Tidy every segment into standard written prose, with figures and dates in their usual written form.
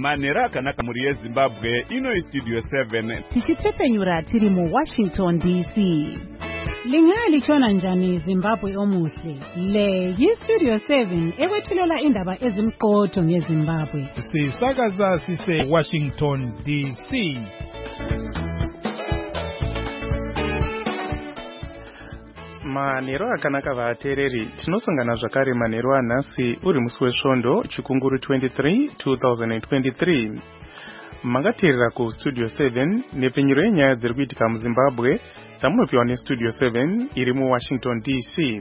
Manera akanaka muri yeZimbabwe ino Studio 7 tichitepenyura tiri mu Washington DC. Lingali chona njani Zimbabwe omuhle. Le Studio 7 ekwethulela indaba ezimqotho ngeZimbabwe. Sisakaza sise Washington DC. Manero akanaka vatereri tinosangana zvakare manero anhasi uri musi wesvondo chikunguru 23 2023. Mangateerera ku Studio 7 nepenyero yenyaya dziri kuitika muZimbabwe dzamunopiwa neStudio 7 iri muWashington DC.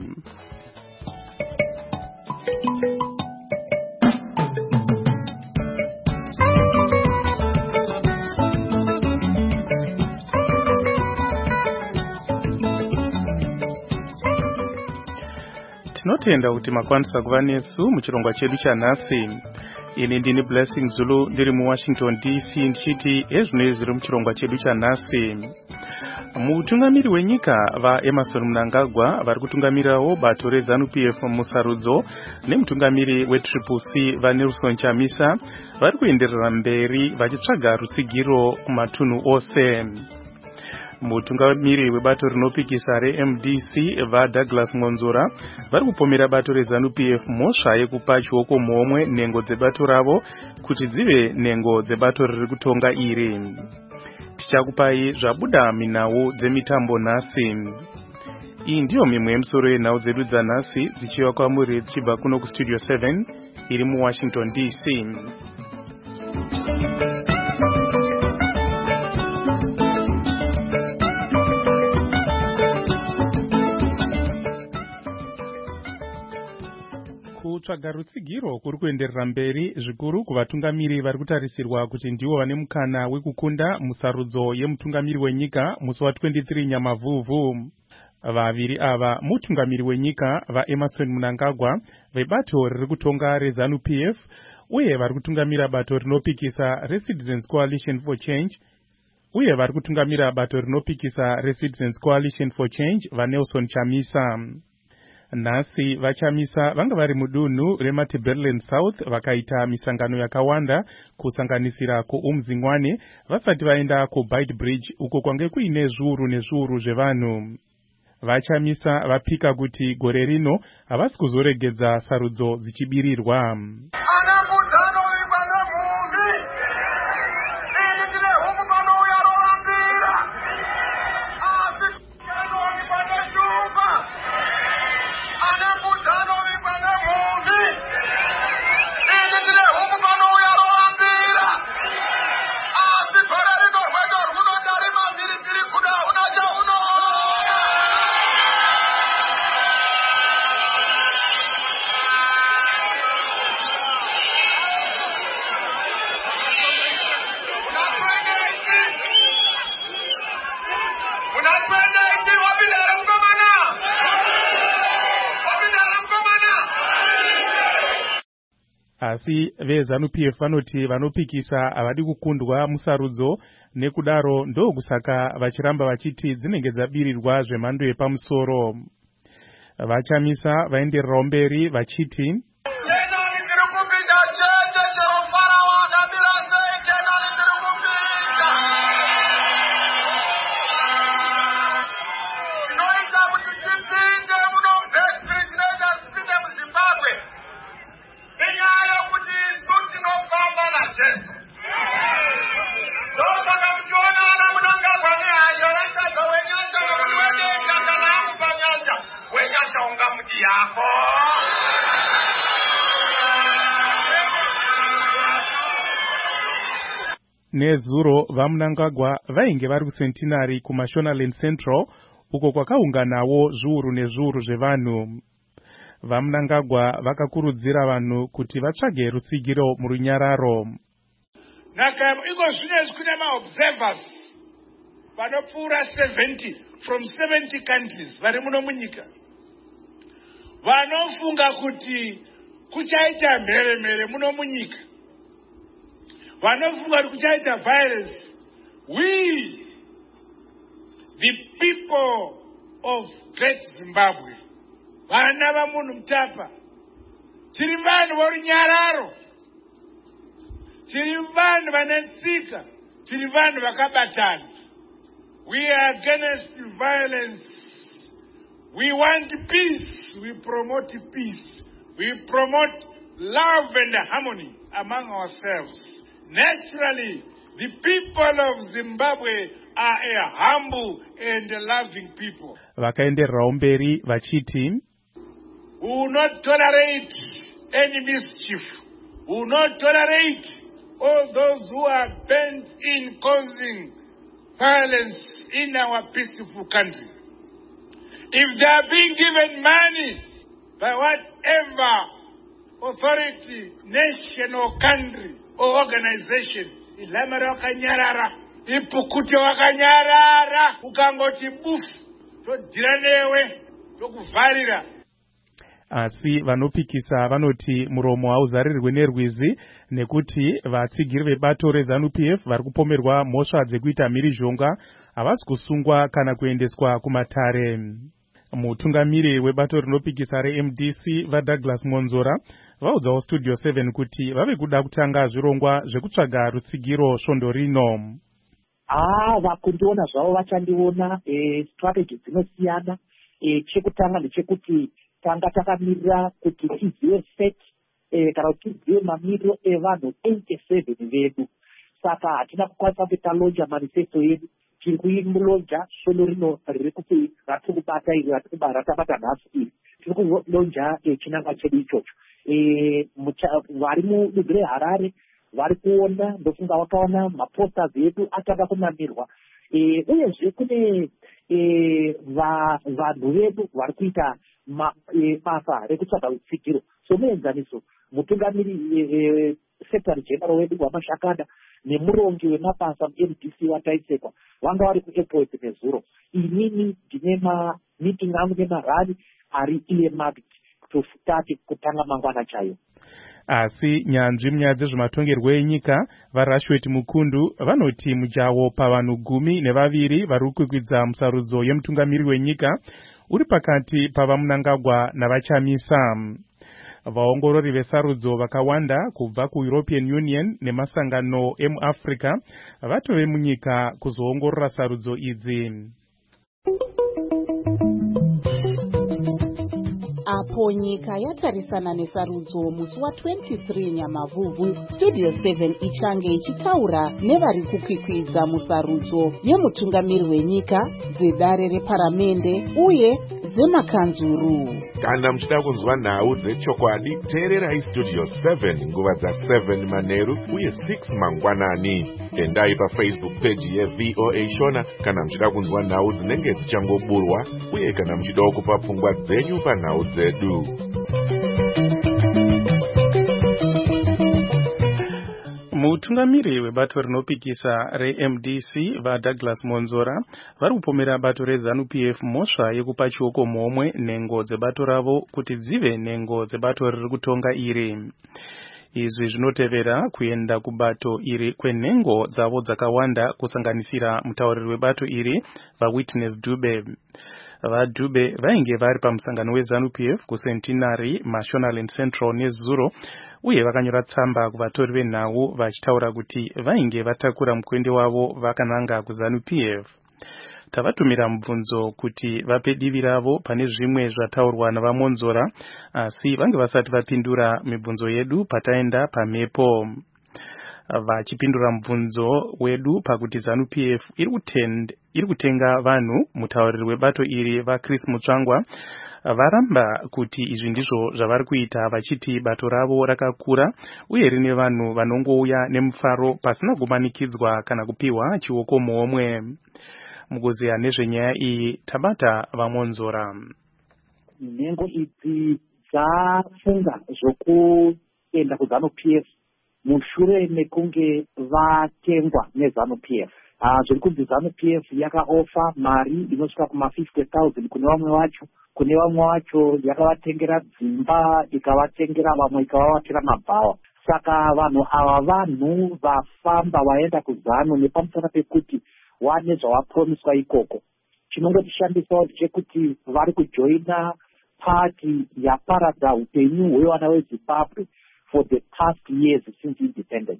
Tinotenda kuti makwanisa kuva nesu muchirongwa chedu chanhasi. Ini ndini Blessing Zulu ndiri muWashington DC ndichiti ezvinoi zviri muchirongwa chedu chanhasi. Mutungamiri wenyika vaEmmerson Mnangagwa vari kutungamirawo bato reZANU-PF musarudzo nemutungamiri weTriple-C vaNelson Chamisa vari kuenderera mberi vachitsvaga rutsigiro kumatunhu ose. Mutungamiri webato rinopikisa reMDC vaDouglas Monzora vari kupomera bato reZANU-PF mhosva yekupa chioko muhomwe nhengo dzebato ravo kuti dzive nhengo dzebato riri kutonga iri. Tichakupai zvabuda minhau dzemitambo nhasi. Iyi ndiyo mimwe yemisoro yenhau dzedu dzanhasi dzichiva kwamuri dzichibva kuno kuStudio 7 iri muWashington DC. Kutsvaga rutsigiro kuri kuenderera mberi zvikuru kuvatungamiri vari kutarisirwa kuti ndivo vane mukana wekukunda musarudzo yemutungamiri wenyika musi wa23 Nyamavhuvhu. Vaviri ava mutungamiri wenyika vaEmmerson Mnangagwa vebato riri kutonga reZANU-PF uye vari kutungamira bato rinopikisa reCitizens Coalition for Change uye vari kutungamira bato rinopikisa reCitizens Coalition for Change vaNelson Chamisa. Nhasi vaChamisa vanga vari mudunhu reMatabeleland South vakaita misangano yakawanda kusanganisira kuUmzingwane vasati vaenda kuBeitbridge uko kwange kuine zviuru nezviuru zvevanhu. VaChamisa vapika kuti gore rino havasi kuzoregedza sarudzo dzichibirirwa. Asi veZANU-PF vanoti vanopikisa havadi kukundwa musarudzo nekudaro ndokusaka vachiramba vachiti dzinenge dzabirirwa zvemhando yepamusoro. VaChamisa vaendererawo mberi vachiti nezuro vaMnangagwa vainge vari kuCentenary kuMashonaland Central uko kwakaunganawo zviuru nezviuru zvevanhu. VaMnangagwa vakakurudzira vanhu kuti vatsvage rutsigiro murunyararo. Iko zvinezvi kune maobservers vanopfuura 70 from 70 countries vari muno munyika vanofunga kuti kuchaita mheremhere muno munyika, vanofunga kuti kuchaita violence. We, the people of Great Zimbabwe, vana vamunhu mutapa, tiri vanhu vorunyararo, tiri vanhu vanetsika, tiri vanhu vakabatana. We are against violence. We want peace. We promote peace. We promote love and harmony among ourselves. Naturally, the people of Zimbabwe are a humble and loving people. Vakaendererawo mberi vachiti, who will not tolerate any mischief, who will not tolerate all those who are bent in causing violence in our peaceful country. If they are being given money by whatever authority, nation or country or organization, ilamara wakanyarara, ipukute wakanyarara, ukangoti bufu, todiranewe, tokuvarira. Asi vanopikisa vanoti muromo hauzarirwe nerwizi nekuti vatsigiri vebato reZANU-PF vari kupomerwa mhosva dzekuita mhirizhonga havasi kusungwa kana kuendeswa kumatare. Mutungamiri webato rinopikisa reMDC vaDouglas Monzora vaudzawo Studio 7 kuti vave kuda kutanga zvirongwa zvekutsvaga rutsigiro svondo rino. Vakundiona zvavo vachandiona strategy dzinosiyana. Chekutanga ndechekuti tanga takamirira kuti tizive set kana kuti tizive mamiriro evanhu 87 vedu. Saka hatina kukwanisa kuti talonja manifesto yedu. Tiri kuimulonja svondo rino riri kuti ratiri kubata iri ratabata nhasi iri. Tiri kulonja chinangwa chedu ichocho. Vari mudunhu reHarare vari kuona, ndofunga vakaona maposters edu atanga kunamirwa. Uyezve kune vanhu vedu vari kuita basa rekutsvaga rutsigiro. So muenzaniso mutungamiri secretary general wedu waMashakanda nemurongi wemabasa muMDC wataisekwa vanga vari kuairport nezuro. Inini ndine meeting angu nemarali ari earmarked to start kutanga mangwana chayo. Asi nyanzvi munyaya dzezvematongerwo enyika vaRashwet Mukundu vanoti mujawo pavanhu 12 vari kukwikwidza musarudzo yemutungamiri wenyika uri pakati pavaMnangagwa navaChamisa. Vaongorori vesarudzo vakawanda kubva kuEuropean Union nemasangano emuAfrica vatove munyika kuzoongorora sarudzo idzi. Apo nyika yatarisana nesarudzo musi wa23 Nyamavhuvhu, Studio 7 ichange ichitaura nevari kukwikwidza musarudzo yemutungamiri wenyika, dzedare reparamende uye dzemakanzuru. Kana muchida kunzwa nhau dzechokwadi, teererai Studio 7 nguva dza7 manheru uye 6 mangwanani. Endai paFacebook page yeVOA Shona kana muchida kunzwa nhau dzinenge dzichangoburwa uye kana muchida kupa pfungwa dzenyu panhau dzedu. Mutungamiri webato rinopikisa reMDC vaDouglas Monzora vari kupomera bato reZANU-PF mhosva yekupa chioko mhomwe nhengo dzebato ravo kuti dzive nhengo dzebato riri kutonga iri. Izvi zvinotevera kuenda kubato iri kwenhengo dzavo dzakawanda kusanganisira mutauriri webato iri vaWitness Dube. VaDube vainge vari pamusangano weZANU-PF kuCentenary, Mashonaland Central neZuro uye vakanyora tsamba kuvatori venhau vachitaura kuti vainge vatakura mukwende wavo vakananga kuZANU-PF. Tavatumira mubvunzo kuti vape divi ravo pane zvimwe zvataurwa navaMonzora, asi vange vasati vapindura mibvunzo yedu pataenda pamhepo. Vachipindura mubvunzo wedu pakuti ZANU-PF iri kutenga vanhu, mutauriri webato iri vaChris Mutsvangwa varamba kuti izvi ndizvo zvavari kuita, vachiti bato ravo rakakura uye rine vanhu vanongouya nemufaro pasina kumanikidzwa kana kupiwa chioko mhomwe. Mukuziya nezvenyaya iyi tabata vaMonzora. Nhengo idzi dzafunga zvokuenda kuZANU-PF mushure mekunge vatengwa neZANU-PF. Zviri kunzi ZANU-PF yakaofa mari inosvika kuma50,000 kune vamwe vacho. Kune vamwe vacho yakavatengera dzimba, ikavatengera vamwe ikavavatira mabhawa. Saka vanhu ava vanhu vafamba vaenda kuZANU nepamusana pekuti wane zvavapromiswa ikoko. Chinongotishandisawo chekuti vari kujoina pati yaparadza upenyu hwevana veZimbabwe for the past years since independence.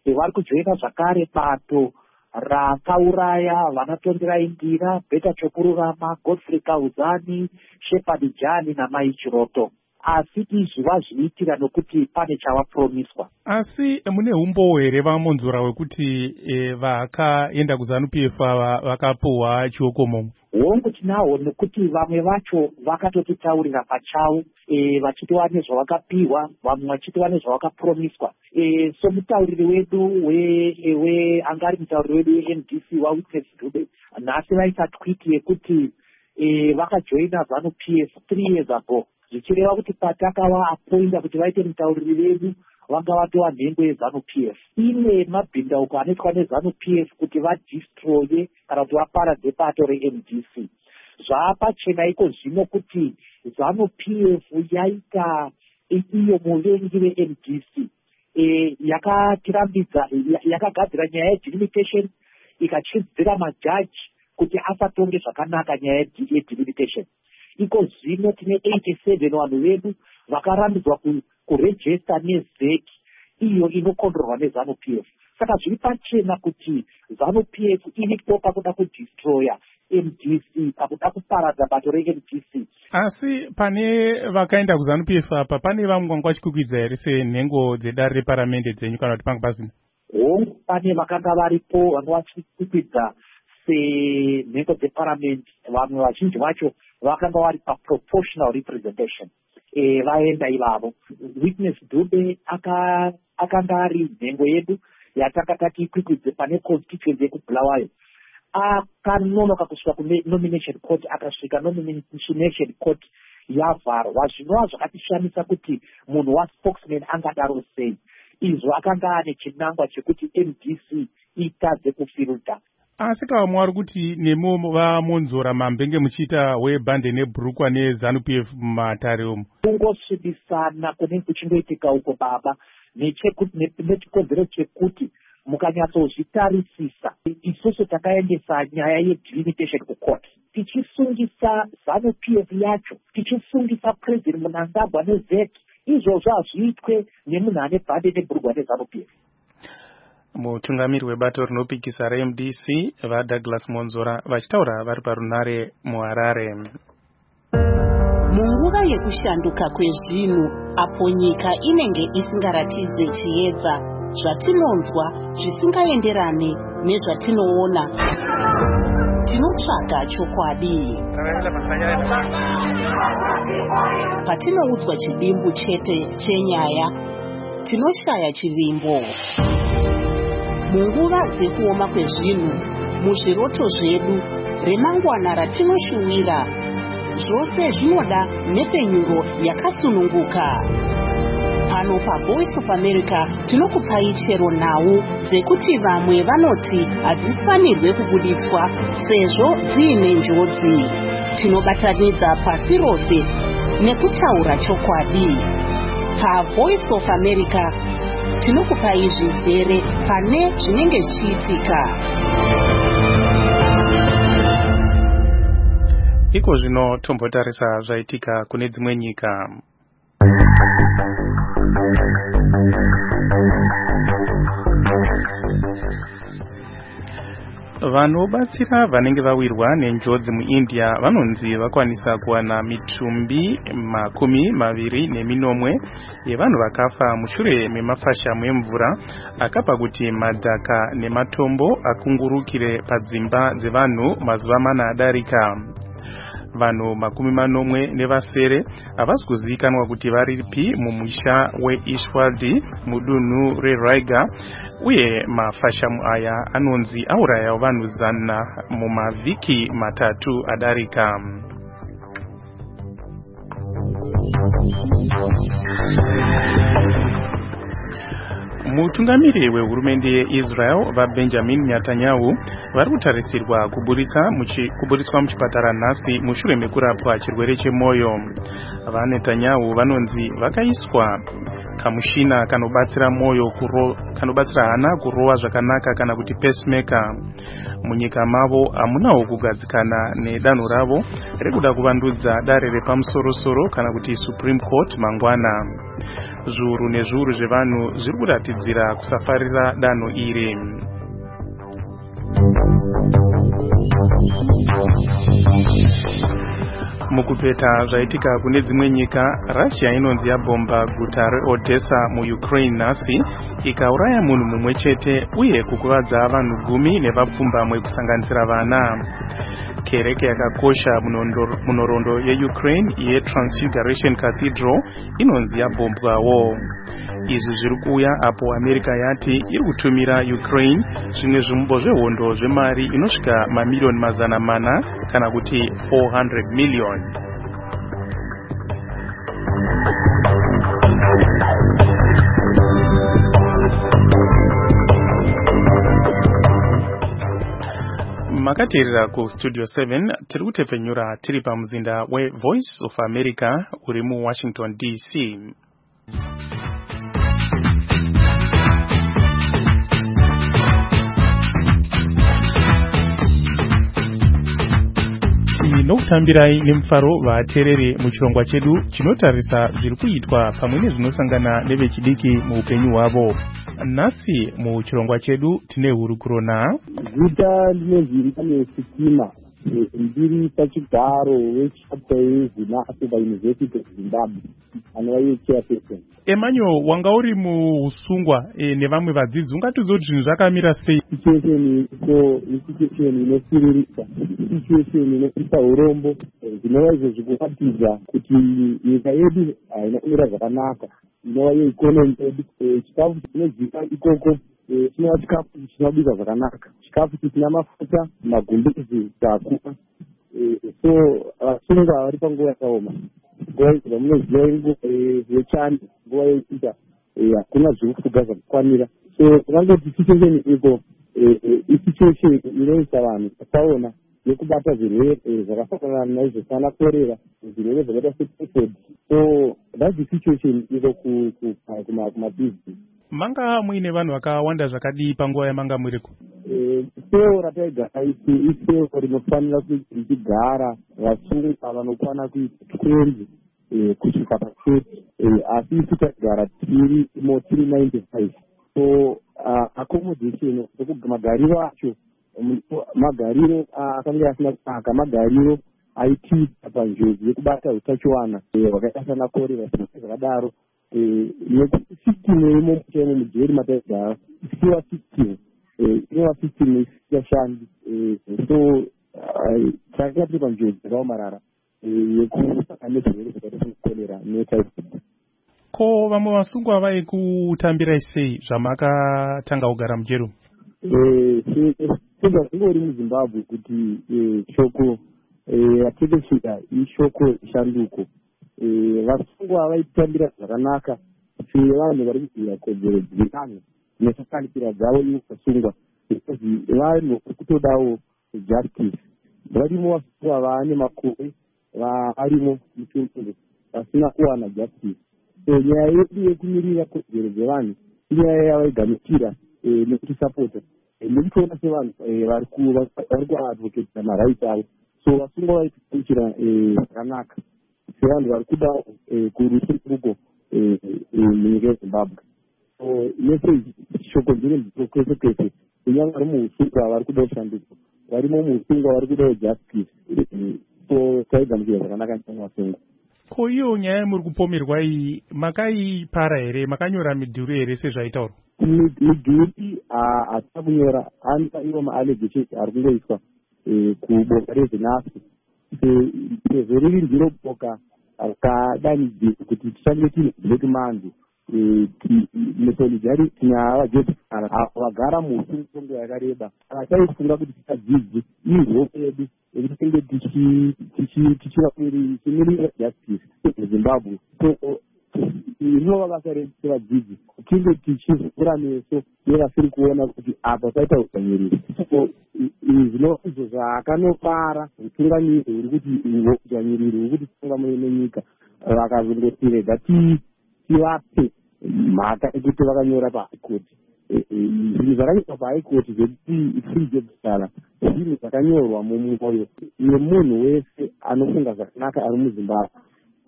vari kujoina zvakare bato rakauraya vanatonderai ndira, Beta Chokururama, Godfrey Kauzani, Shepherd Jani naMai Chiroto. Asi izvi vazviitira nokuti pane chavapromiswa. Asi mune umbo here vamonzora wekuti vakaenda kuZANU-PF vakapuhwa chiokomo? Hongu tinahwo, nokuti vamwe vacho vakatotitaurira pachavo, vachitova nezvavakapiwa, vamwe vachitova nezvavakapromiswa. So mutauriri wedu angari mutauriri wedu weNDC waWitness Dube nhasi vaisa tweet yekuti vakajoina ZANU-PF 3 years ago, zvichireva kuti patakavaappointa kuti vaite mutauriri vedu vanga vatova nhengo yeZANU-PF. Ine mabhindauko anoitwa neZANU-PF kuti vadistroye kana kuti vaparadze bato reNDC. Zvaapachena iko zvino kuti ZANU-PF yaita iyo muvengi veNDC, yakatirambidza, yakagadzira nyaya yedelimitation, ikachidzira majaji kuti asatonge zvakanaka nyaya yedelimitation. Iko zvino tine 87 vanhu vedu vakarambidzwa kurejista neZEC, iyo inokondorwa neZANU-PF. Saka zviri pachena kuti ZANU-PF iripo pakuda kudistroya MDC, pakuda kuparadza bato reMDC. Asi pane vakaenda kuZANU-PF apa, pane vamwe vanga vachikwikwidza here senhengo dzedare reparamende dzenyu kana kuti panga pasina? Hongu, pane vakanga varipo vanga vachikwikwidza senhengo dzeparamende. Vamwe vazhinji vacho vakanga vari paproportional representation. Vaenda ivavo. Witness Dube akanga ari nhengo yedu yatanga tatiikwikwidze pane constituency yekuBulawayo. Akanonoka kusvika kunomination court, akasvika nomination court yavharwa. Zvinova zvakatishamisa kuti munhu waspokesman angadaro sei. Izvo akanga ane chinangwa chekuti MDC itadze kufilda. Asi kavamwe vari kuti nemo vamonzora mambenge muchiita webhande nebhurukwa neZANU-PF mumatare umu? Kungosvibisana kunenge kuchingoitika uko baba, nechikonzero chekuti mukanyatsozvitarisisa, isusu takaendesa nyaya yedelimitation kucourt, tichisungisa ZANU-PF yacho, tichisungisa President Mnangagwa neZEC. Izvozvo hazviitwe nemunhu ane bhande nebhurukwa neZANU-PF. Mutungamiri webato rinopikisa reMDC vaDouglas Monzora vachitaura vari parunare muHarare. Munguva yekushanduka kwezvinhu, apo nyika inenge isingaratidze chiedza, zvatinonzwa zvisingaenderane nezvatinoona, tinotsvaga chokwadi. Patinoudzwa chidimbu chete chenyaya, tinoshaya chivimbo. Munguva dzekuoma kwezvinhu, muzviroto zvedu, remangwana ratinoshuwira, zvose zvinoda nepenyuro yakasununguka. Pano paVoice of America tinokupai chero nhau dzekuti vamwe vanoti hadzifanirwe kubuditswa sezvo dziine njodzi. Tinobatanidza pasi rose nekutaura chokwadi. PaVoice of America tinokupai zvizere pane zvinenge zvichiitika. Iko zvino tombotarisa zvaitika kune dzimwe nyika. Vanobatsira vanenge vawirwa nenjodzi muIndia vanonzi vakwanisa kuwana mitumbi 29 yevanhu vakafa mushure memafashamu emvura akapa kuti madhaka nematombo akungurukire padzimba dzevanhu mazuva 4 adarika. Vanhu 40 nevasere havasi kuzivikanwa kuti varipi mumusha weIshwadi mudunhu reRaiga, uye mafashamu aya anonzi auraya vanhu 100 mumavhiki 3 adarika. Mutungamiri wehurumende yeIsrael vaBenjamin Netanyahu vari kutarisirwa kuburitswa muchipatara nhasi mushure mekurapwa chirwere chemwoyo. VaNetanyahu vanonzi vakaiswa kamushina kanobatsira mwoyo kanobatsira hana kurova zvakanaka kana kuti pacemaker. Munyika mavo hamunawo kugadzikana nedanho ravo rekuda kuvandudza dare repamusoro-soro kana kuti Supreme Court mangwana. zviuru nezviuru zvevanhu zviri kuratidzira kusafarira danho iri. Mukupeta zvaitika kune dzimwe nyika, Russia inonzi yabhomba guta reOdessa muUkraine nhasi ikauraya munhu mumwe chete uye kukuvadza vanhu 10 nevapfumbamwe kusanganisira vana. Kereke yakakosha munhoroondo yeUkraine yeTransfiguration Cathedral inonzi yabhombwawo. Izvi zviri kuuya apo America yati iri kutumira Ukraine zvimwe zvimbo zvehondo zvemari inosvika mamiliyoni 400 kana kuti 400 million. Makateerera ku Studio 7 tiri kutepfenyura tiri pamuzinda weVoice of America uri muWashington DC. Tinokutambirai nemufaro vateereri muchirongwa chedu chinotarisa zviri kuitwa pamwe nezvinosangana nevechidiki muupenyu hwavo. Nhasi muchirongwa chedu tine hurukuro na Zita ndinozviita nesitima ndiri pachigaro wechapta yeZinasi paUniversity of Zimbabwe anova yechairperson. Emmanuel, wanga uri muusungwa nevamwe vadzidzi, ungatizoti zvinhu zvakamira sei? Situation inosiririsa, situation inoisa urombo, zvinova izvo zvikuratidza kuti nyika yedu haina kumira zvakanaka, inova yeikonomi yedu. Chikafu chinoziva ikoko chinova chikafu chinobika zvakanaka, chikafu chisina mafuta, magumbezi akuna. So vasungwa vari panguva yakaoma, nguva dzamunoziva inguva yechando, nguva yekuita hakuna zviri kufuga zvakakwanira. So tingangoti situation iko isituation inoisa vanhu pasaona yekubata zvirwere zvakafanana naizvo sana korera, zvirwere zvakaita setyphoid. So that's the situation iko kumabhizinesi. Manga muine vanhu vakawanda zvakadii panguva yamanga muriko? Seo rataigara iseo rinofanira kuti richigara vasungwa vanokwana kuita 20 kusvika pa30, asi isu taigara tiri 95. So accommodation magariro acho magariro akanga asina kunaka, magariro aitiita panjodzi yekubata utachiwana hwakaita sana korera zvakadaro. System imo muchemo mujeri mataigara isiwa system inova system isingashandi. So takanga tiri panjodzi yakaomarara yekusangana nezvirwere zvakaita sekorera netyphoid. Ko vamwe vasungwa vaikutambirai sei zvamakatanga kugara mujero? Sezva zvingori muZimbabwe kuti shoko ratekeshika ishoko shanduko. Vasungwa vaitambira zvakanaka sevanhu vari kubvira kodzero dzevanhu nesakanikira dzavo ivo vasungwa, vanhu kutodawo justice. Varimo vasungwa vaane makore varimo mutundu vasina kuwana justice. So nyaya yedu yekumirira kodzero dzevanhu inyaya yavaigamuchira nekutisapota nekutoona sevanhu vari kuadvocate marights avo. So vasungwa vaitigamuchira zvakanaka sevanhu vari kuda kurusunguruko munyika yeZimbabwe. So message shoko ndiri kwese kwese kunyanga vari muusungwa vari kuda kushanduka, varimo muusungwa vari kuda justice. So taigamuchira zvakanaka nevasungwa. Ko iyo nyaya yamuri kupomerwa iyi makaipara here? Makanyora midhuri here sezvaitaurwa? Midhuri hatina kunyora, anda iwo maallegations ari kungoiswa kuboka reZinasi. Sezvo riri ndiro boka rakadanidzirwa kuti tichange tine black monday nesolidarity navajosara vagara muusungwa yakareba. Taifunga kuti tichadzidze ihope yedu yekuti tinge tichimirira justice muZimbabwe. So rinova basa redu sevadzidzi tinge tichivhura meso nevasiri kuona kuti apa paita udzvanyiriri. So izvo zvakanopara utungamiri huri kuti udzvanyiriri huri kuti tonga nenyika vakazongotirega tivape mhaka ekuti vakanyora pahaikoti. Zvinhu zvakanyorwa pahaikoti zvekuti free jobsala zvinhu zvakanyorwa mumwoyo yemunhu wese anofunga zvakanaka ari muZimbabwe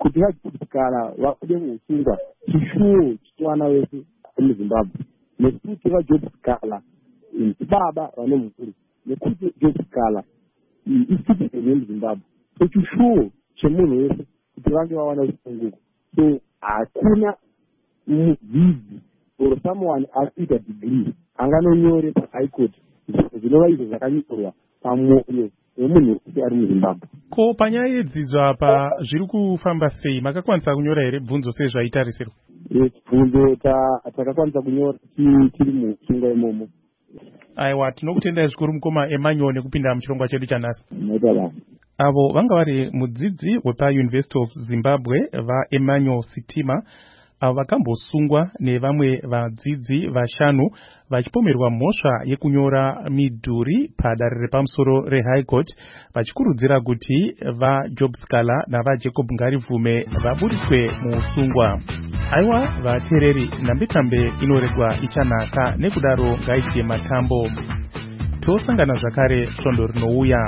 kuti vajobusikala vakude muusungwa chishuwo chitwana wese muzimbabwe nekuti vajobusikala baba vane mhuri nekuti jobusikala isitizeni yemuzimbabwe so chishuwo chemunhu wese kuti vange vawana usunguko so hakuna mudzidzi or someone ari kuita degree anganonyore pahigh court zvinova izvo zvakanyorwa pamwoyo wemunhu wekuti ari muzimbabwe. Ko panyaya yedzidzo apa zviri kufamba sei? Makakwanisa kunyora here bvunzo sezvaitarisirwa? Bvunzo takakwanisa kunyora tiri muusungwa imomo. Aiwa, tinokutendai zvikuru mukoma Emmanuel nekupinda muchirongwa chedu chanhasi. Naitava. Avo vanga vari mudzidzi wepaUniversity of Zimbabwe vaEmmanuel Sitima avo vakambosungwa nevamwe vadzidzi vashanu vachipomerwa mhosva yekunyora midhuri padare repamusoro reHigh Court vachikurudzira kuti vaJob Scala navaJacob Ngarivume vabudiswe muusungwa. Aiwa vateereri, nhambitambe inoregwa ichanhaka, nekudaro ngaitie matambo. Tosangana zvakare svondo rinouya.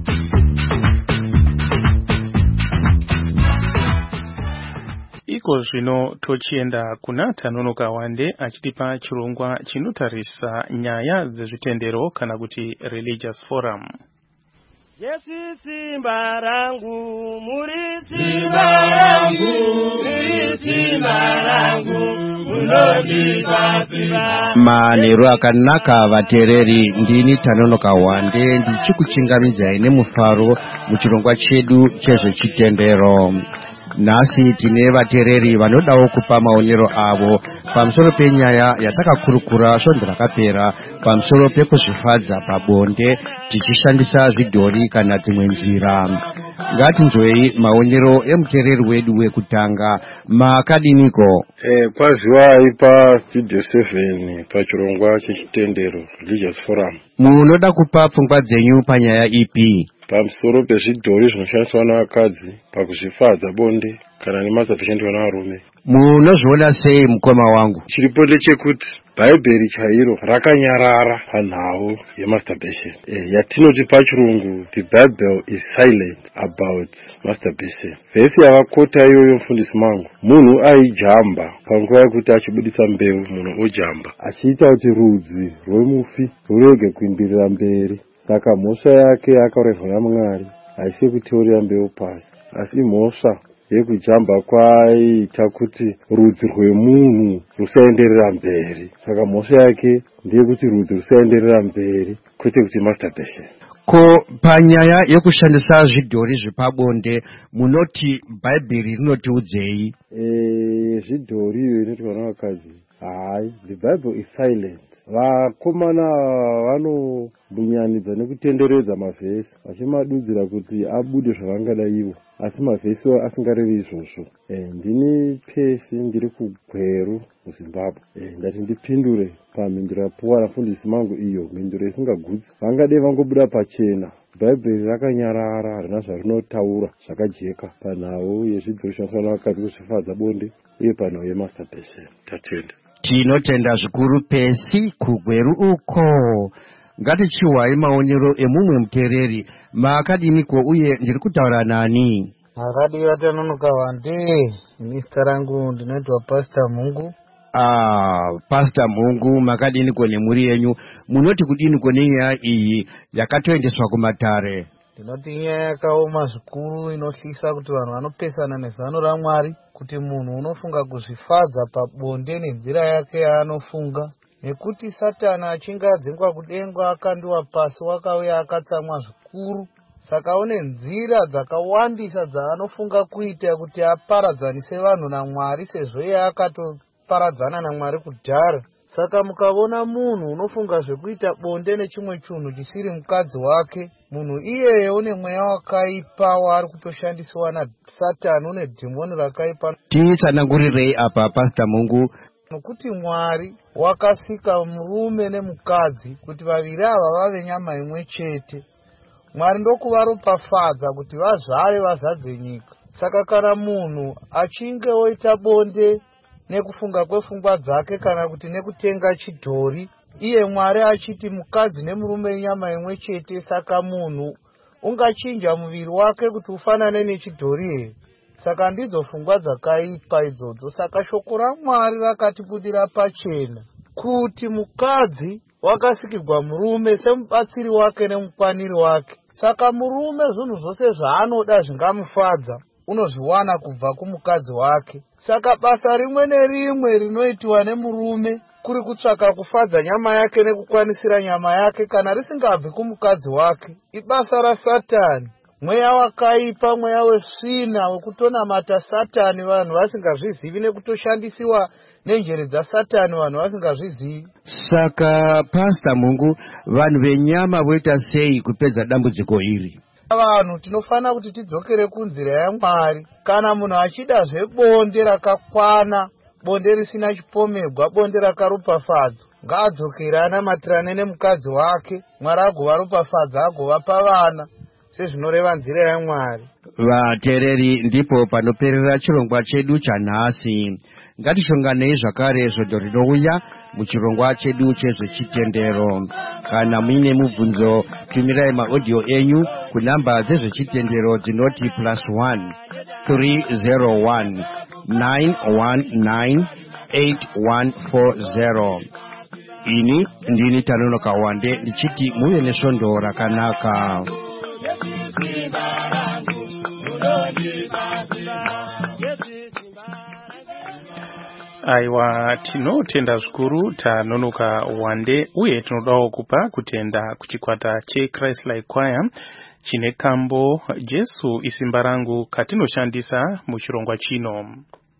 Iko zvino tochienda kuna Tanonoka Wande achitipa chirongwa chinotarisa nyaya dzezvitendero kana kuti religious forum. Yesu simba rangu, muri simba rangu, muri simba rangu, munodipa simba. Manheru akanaka vateereri, ndini Tanonoka Wande ndichikuchingamidzai nemufaro muchirongwa chedu chezvechitendero. Nhasi tine vateereri vanodawo kupa maonero avo pamusoro penyaya yatakakurukura svondo rakapera pamusoro pekuzvifadza pabonde tichishandisa zvidhori kana dzimwe nzira. Ngatinzwei maonero emuteereri wedu wekutanga. Makadiniko? Kwaziwai pa Studio 7 pachirongwa chechitendero Religious Forum. Munoda kupa pfungwa dzenyu panyaya ipi? Pamusoro pezvidhori zvinoshandiswa navakadzi pakuzvifadza bonde kana nemasabhishandiswa navarume. Munozviona sei mukoma wangu? Chiripo ndechekuti Bhaibheri chairo rakanyarara panhau yemasturbation. Yatinoti pachirungu the Bible is silent about masturbation. Vhesi yavakota iyoyo mufundisi mangu, munhu aijamba panguva yekuti achibudisa mbeu, munhu ojamba achiita kuti rudzi rwemufi rurege kuimbirira mberi. Saka mhosva yake akarehwa naMwari haisi kuteurira mbeu pasi, asi mhosva yekujamba kwaiita kuti rudzi rwemunhu rusaenderera mberi. Saka mhosva yake ndeyekuti rudzi rusaenderera mberi, kwete kuti masturbation. Ko panyaya yekushandisa zvidhori zvepabonde munoti Bhaibheri rinotiudzei? Zvidhori iyo inoitwa navakadzi, hai, the Bible is silent. Vakomana vanombunyanidza nekutenderedza mavhesi vachimadudzira kuti abude zvavangada ivo, asi mavhesi asingarevi izvozvo. Ndini Pesi, ndiri kuGweru muZimbabwe. Ndati ndipindure pamhinduro yapuwa nafundisi mangu, iyo mhinduro isingagutsi. Vangade vangobuda pachena. Bhaibheri rakanyarara, harina zvarinotaura zvakajeka panhau yezvidziro zvinoshandiswa navakadzi kuzvifadza bonde uye panhau yemasturbation. Tatenda. Tinotenda zvikuru Pesi kuGweru uko. Ngatichiwai maonero emumwe muteereri. Makadiniko uye ndiri kutaura nani? Akadiwa Tanonoka Wande, zita rangu ndinoitwa Pastor Mungu. Pastor Mungu, makadiniko nemhuri yenyu? Munoti kudiniko nenyaya iyi yakatoendeswa kumatare? Ndinoti nyaya yakaoma zvikuru inotyisa kuti vanhu vanopesana nezano raMwari, kuti munhu unofunga kuzvifadza pabonde nenzira yake yaanofunga, nekuti Satani achinge adzingwa kudenga akandiwa pasi wakauya akatsamwa zvikuru. Saka une nzira dzakawandisa dzaanofunga kuita kuti aparadzanise vanhu naMwari, sezvo iye akatoparadzana naMwari kudhara. Saka mukaona munhu unofunga zvekuita bonde nechimwe chinhu chisiri mukadzi wake, munhu iyeye une mweya wakaipa waari kutoshandisiwa naSatani, une dhimoni rakaipa. Titsanangurirei apa Pastor Mungu? Nokuti Mwari wakasika murume nemukadzi kuti vaviri ava vave nyama imwe chete. Mwari ndokuvaropafadza kuti vazvare vazadze nyika. Saka kana munhu achinge oita bonde nekufunga kwepfungwa dzake kana kuti nekutenga chidhori, iye Mwari achiti mukadzi nemurume nyama imwe chete, saka munhu ungachinja muviri wake kuti ufanane nechidhori here? saka ndidzo pfungwa dzakaipa idzodzo. Saka shoko raMwari rakatibudira pachena kuti mukadzi wakasikirwa murume semubatsiri wake nemukwaniri wake. Saka murume zvinhu zvose zvaanoda zvingamufadza unozviwana kubva kumukadzi wake. Saka basa rimwe nerimwe rinoitiwa nemurume kuri kutsvaka kufadza nyama yake nekukwanisira nyama yake kana risingabvi kumukadzi wake ibasa raSatani. Mweya wakaipa, mweya wesvina wekutonamata Satani vanhu vasingazvizivi nekutoshandisiwa nenjere dzaSatani vanhu vasingazvizivi. Saka Pastor Mungu, vanhu venyama voita sei kupedza dambudziko iri? Vanhu tinofana kuti tidzokere kunzira yaMwari. Kana munhu achida zvebonde rakakwana, bonde risina chipomerwa, bonde rakaropafadzwa, ngaadzokere anamatirane nemukadzi wake, Mwari agovaropafadza agovapa vana sezvinoreva nzira yaMwari. Vateereri, ndipo panoperera chirongwa chedu chanhasi. Ngatishonganei zvakare zvondo rinouya muchirongwa chedu chezvechitendero. Kana muine mubvunzo, tumirai maaudio enyu kunamba dzezvechitendero dzinoti +1 301 919 8140. Ini ndini Tanonoka Wande ndichiti muve nesvondo rakanaka. Aiwa, tinotenda zvikuru Tanonoka Wande, uye tinodawo kupa kutenda kuchikwata cheChrist Like Choir chine kambo Jesu isimba rangu katinoshandisa muchirongwa chino.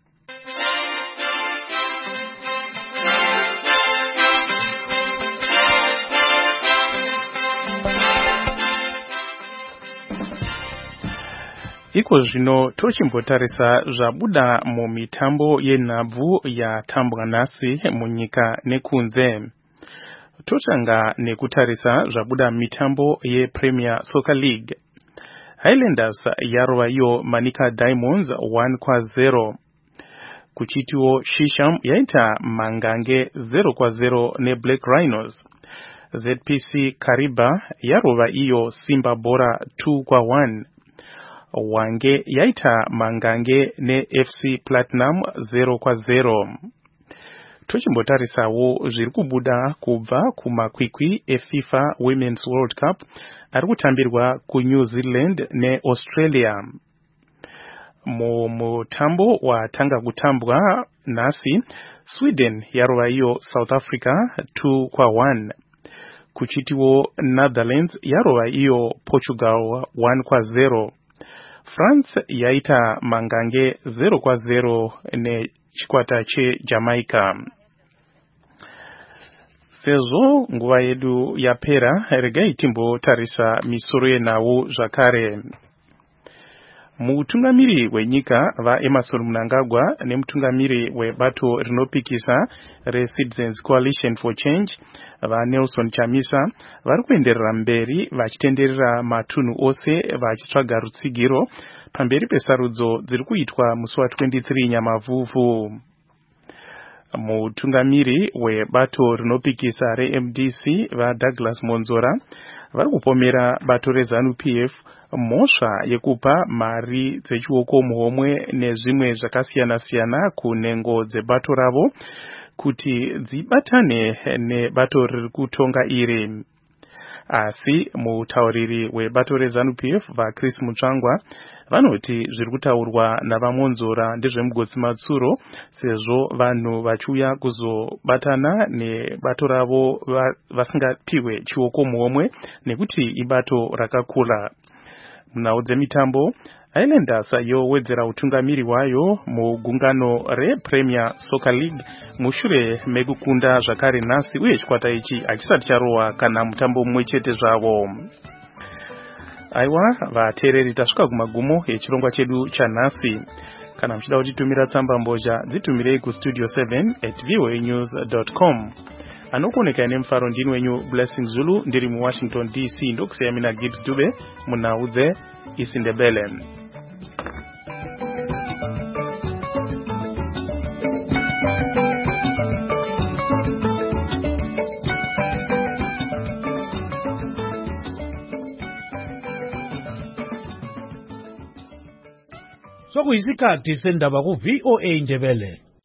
Iko zvino tochimbotarisa zvabuda mumitambo yenhabvu yatambwa nhasi munyika nekunze. Totanga nekutarisa zvabuda mitambo yePremier Soccer League. Highlanders yarova iyo Manika Diamonds 1-0. Kuchitiwo Shisham yaita Mangange 0-0 neBlack Rhinos. ZPC Kariba yarova iyo Simba Bora 2-1. Wange yaita Mangange neFC Platinum 0-0. Tochimbotarisavo zviri kubuda kubva kumakwikwi eFIFA Women's World Cup ari kutambirwa kuNew Zealand neAustralia. Mutambo watanga kutambwa nhasi, Sweden yarova iyo South Africa 2-1. Kuchitiwo Netherlands yarova iyo Portugal 1-0. France yaita Mangange 0-0 nechikwata cheJamaica. Sezvo nguva yedu yapera, regai timbotarisa misoro yenhau zvakare. Mutungamiri wenyika vaEmmerson Mnangagwa nemutungamiri webato rinopikisa reCitizens Coalition for Change vaNelson Chamisa vari kuenderera mberi vachitenderera matunhu ose vachitsvaga rutsigiro pamberi pesarudzo dziri kuitwa musi wa23 Nyamavhuvhu. Mutungamiri webato rinopikisa reMDC vaDouglas Monzora vari kupomera bato reZANU-PF mhosva yekupa mari dzechioko muhomwe nezvimwe zvakasiyana-siyana kunhengo dzebato ravo kuti dzibatane nebato riri kutonga iri. Asi mutauriri webato reZANU-PF vaChris Mutsvangwa vanoti zviri kutaurwa navaMonzora ndezvemugotsi matsuro, sezvo vanhu vachiuya kuzobatana nebato ravo vasingapiwe chioko muhomwe nekuti ibato rakakura. Munhau dzemitambo, Highlanders yowedzera utungamiri hwayo mugungano rePremier Soccer League mushure mekukunda zvakare nhasi, uye chikwata ichi hachisati charohwa kana mutambo mumwe chete zvavo. Aiwa, vateereri, tasvika kumagumo echirongwa chedu chanhasi. Kana muchida kutitumira tsamba mbozha, dzitumirei kustudio 7@voanews.com. Anokoneka nemufaro ndini wenyu Blessing Zulu, ndiri muWashington DC, ndokuseya mina Gibbs Dube munhau dzeIsindebele. sokuyisikhathi sendaba ku-VOA Ndebele.